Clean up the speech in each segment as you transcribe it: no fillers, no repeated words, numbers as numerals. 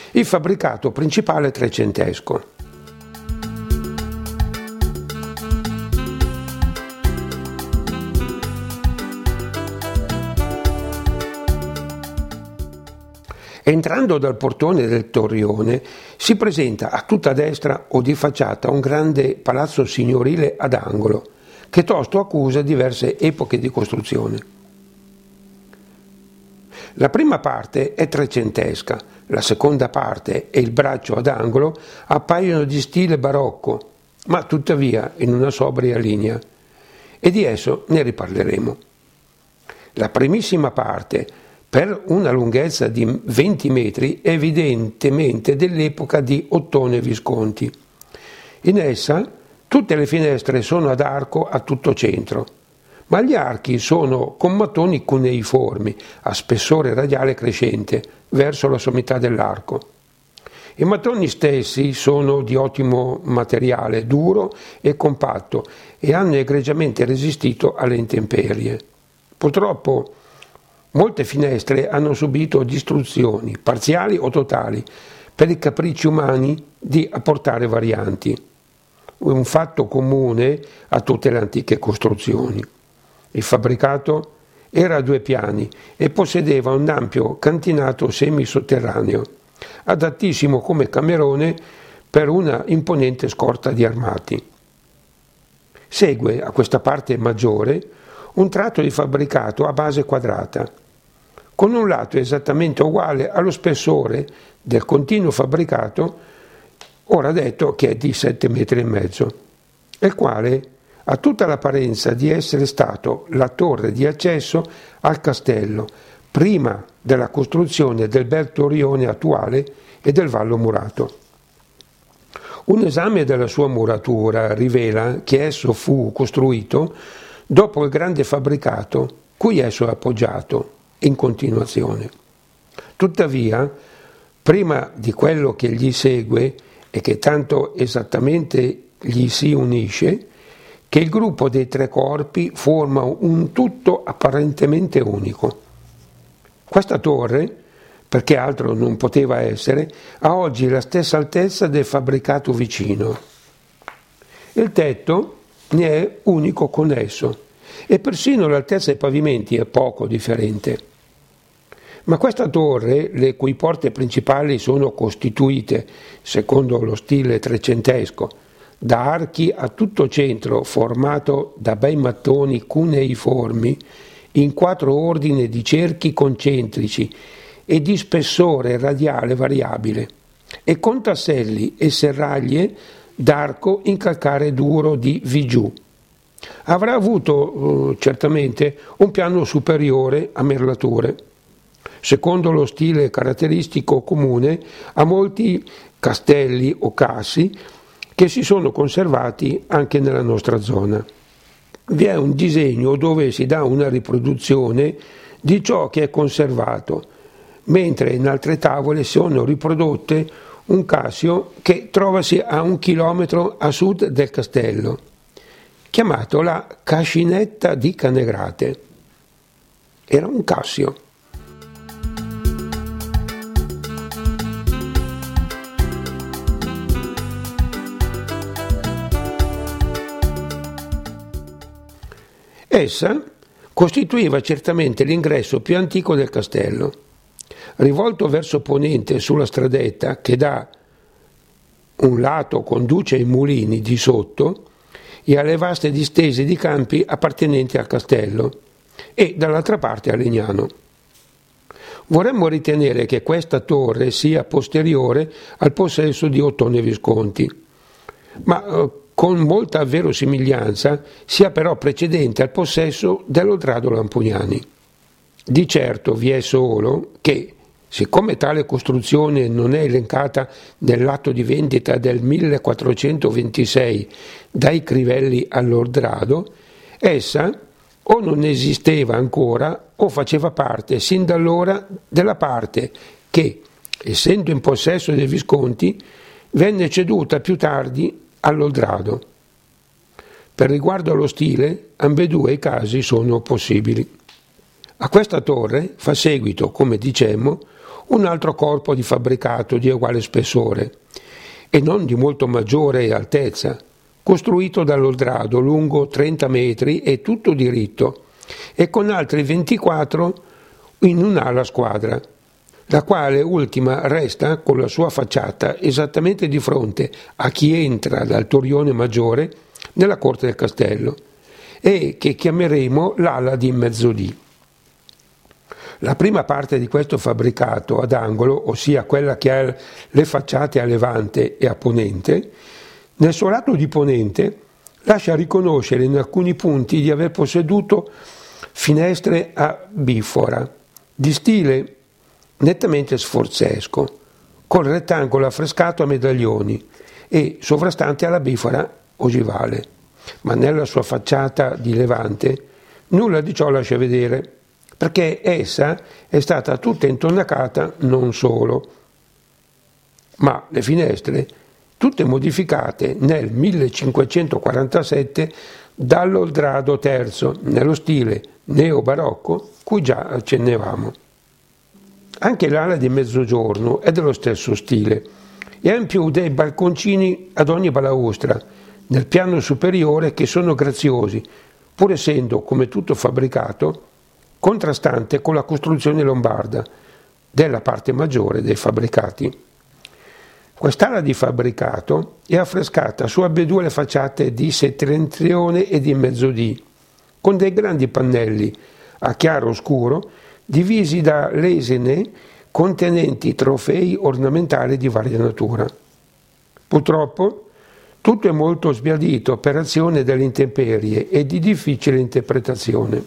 il fabbricato principale trecentesco. Entrando dal portone del torrione si presenta a tutta destra o di facciata un grande palazzo signorile ad angolo, che tosto accusa diverse epoche di costruzione. La prima parte è trecentesca, la seconda parte e il braccio ad angolo appaiono di stile barocco, ma tuttavia in una sobria linea, e di esso ne riparleremo. La primissima parte, per una lunghezza di 20 metri, è evidentemente dell'epoca di Ottone Visconti. In essa tutte le finestre sono ad arco a tutto centro, ma gli archi sono con mattoni cuneiformi, a spessore radiale crescente, verso la sommità dell'arco. I mattoni stessi sono di ottimo materiale, duro e compatto, e hanno egregiamente resistito alle intemperie. Purtroppo molte finestre hanno subito distruzioni, parziali o totali, per i capricci umani di apportare varianti. Un fatto comune a tutte le antiche costruzioni. Il fabbricato era a 2 piani e possedeva un ampio cantinato semisotterraneo, adattissimo come camerone per una imponente scorta di armati. Segue a questa parte maggiore un tratto di fabbricato a base quadrata, con un lato esattamente uguale allo spessore del continuo fabbricato, ora detto che è di 7,5 metri, il quale ha tutta l'apparenza di essere stato la torre di accesso al castello prima della costruzione del bel torrione attuale e del vallo murato. Un esame della sua muratura rivela che esso fu costruito dopo il grande fabbricato cui esso è appoggiato in continuazione. Tuttavia, prima di quello che gli segue e che tanto esattamente gli si unisce, che il gruppo dei 3 corpi forma un tutto apparentemente unico. Questa torre, perché altro non poteva essere, ha oggi la stessa altezza del fabbricato vicino. Il tetto ne è unico con esso e persino l'altezza dei pavimenti è poco differente. Ma questa torre, le cui porte principali sono costituite, secondo lo stile trecentesco, da archi a tutto centro formato da bei mattoni cuneiformi in 4 ordini di cerchi concentrici e di spessore radiale variabile, e con tasselli e serraglie d'arco in calcare duro di Vigiù. Avrà avuto certamente un piano superiore a merlature, secondo lo stile caratteristico comune a molti castelli o cassi che si sono conservati anche nella nostra zona. Vi è un disegno dove si dà una riproduzione di ciò che è conservato, mentre in altre tavole sono riprodotte un cassio che trovasi a 1 chilometro a sud del castello, chiamato la Cascinetta di Canegrate. Era un cassio. Essa costituiva certamente l'ingresso più antico del castello. Rivolto verso ponente sulla stradetta che da un lato conduce ai mulini di sotto e alle vaste distese di campi appartenenti al castello e dall'altra parte a Legnano. Vorremmo ritenere che questa torre sia posteriore al possesso di Ottone Visconti, ma con molta verosimiglianza sia però precedente al possesso dell'Odrado Lampugnani. Di certo vi è solo che, siccome tale costruzione non è elencata nell'atto di vendita del 1426 dai Crivelli all'Odrado, essa o non esisteva ancora o faceva parte sin da allora della parte che, essendo in possesso dei Visconti, venne ceduta più tardi all'Odrado. Per riguardo allo stile, ambedue i casi sono possibili. A questa torre fa seguito, come dicemmo, un altro corpo di fabbricato di uguale spessore e non di molto maggiore altezza, costruito dall'Oldrado lungo 30 metri e tutto diritto, e con altri 24 in un'ala squadra, la quale ultima resta con la sua facciata esattamente di fronte a chi entra dal torrione maggiore nella corte del castello, e che chiameremo l'ala di mezzodì. La prima parte di questo fabbricato ad angolo, ossia quella che ha le facciate a levante e a ponente, nel suo lato di ponente lascia riconoscere in alcuni punti di aver posseduto finestre a bifora, di stile nettamente sforzesco, col rettangolo affrescato a medaglioni e sovrastante alla bifora ogivale, ma nella sua facciata di levante nulla di ciò lascia vedere, perché essa è stata tutta intonacata non solo, ma le finestre tutte modificate nel 1547 dall'Oldrado III nello stile neobarocco cui già accennavamo. Anche l'ala di mezzogiorno è dello stesso stile e ha in più dei balconcini ad ogni balaustra nel piano superiore che sono graziosi, pur essendo, come tutto fabbricato, contrastante con la costruzione lombarda della parte maggiore dei fabbricati. Quest'ala di fabbricato è affrescata su ambedue le facciate di settentrione e di mezzodì, con dei grandi pannelli a chiaro scuro divisi da lesene contenenti trofei ornamentali di varia natura. Purtroppo tutto è molto sbiadito per azione delle intemperie e di difficile interpretazione.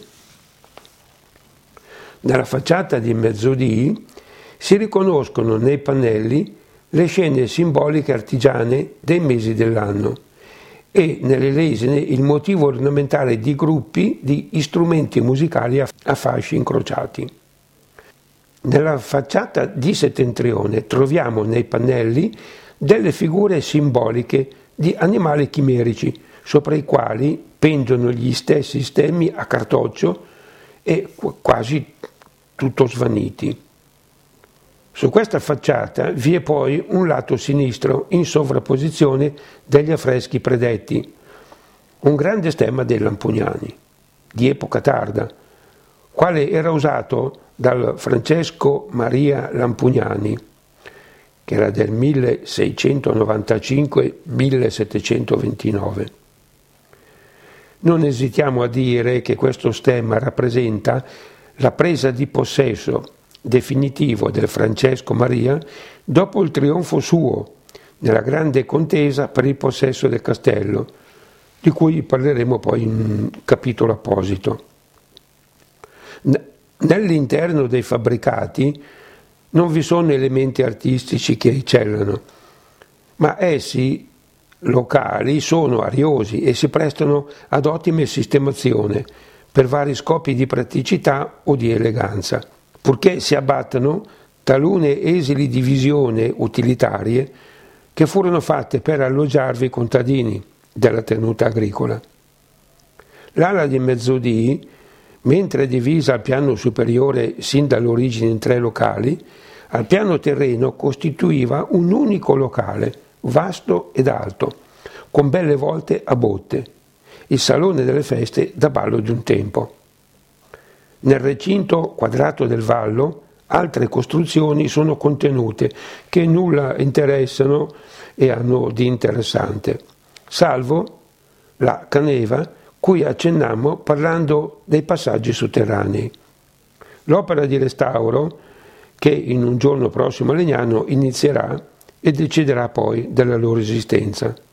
Nella facciata di mezzodì si riconoscono nei pannelli le scene simboliche artigiane dei mesi dell'anno e nelle lesene il motivo ornamentale di gruppi di strumenti musicali a fasci incrociati. Nella facciata di settentrione troviamo nei pannelli delle figure simboliche di animali chimerici, sopra i quali pendono gli stessi stemmi a cartoccio e quasi tutto svaniti. Su questa facciata vi è poi un lato sinistro in sovrapposizione degli affreschi predetti, un grande stemma dei Lampugnani, di epoca tarda, quale era usato dal Francesco Maria Lampugnani, che era del 1695-1729. Non esitiamo a dire che questo stemma rappresenta la presa di possesso definitivo del Francesco Maria dopo il trionfo suo nella grande contesa per il possesso del castello, di cui parleremo poi in un capitolo apposito. Nell'interno dei fabbricati non vi sono elementi artistici che eccellano, ma essi locali sono ariosi e si prestano ad ottime sistemazione per vari scopi di praticità o di eleganza, purché si abbattano talune esili divisioni utilitarie che furono fatte per alloggiarvi i contadini della tenuta agricola. L'ala di mezzodì, mentre è divisa al piano superiore sin dall'origine in 3 locali, al piano terreno costituiva un unico locale, vasto ed alto, con belle volte a botte, il salone delle feste da ballo di un tempo. Nel recinto quadrato del vallo altre costruzioni sono contenute che nulla interessano e hanno di interessante, salvo la caneva cui accennammo parlando dei passaggi sotterranei. L'opera di restauro, che in un giorno prossimo a Legnano inizierà e deciderà poi della loro esistenza.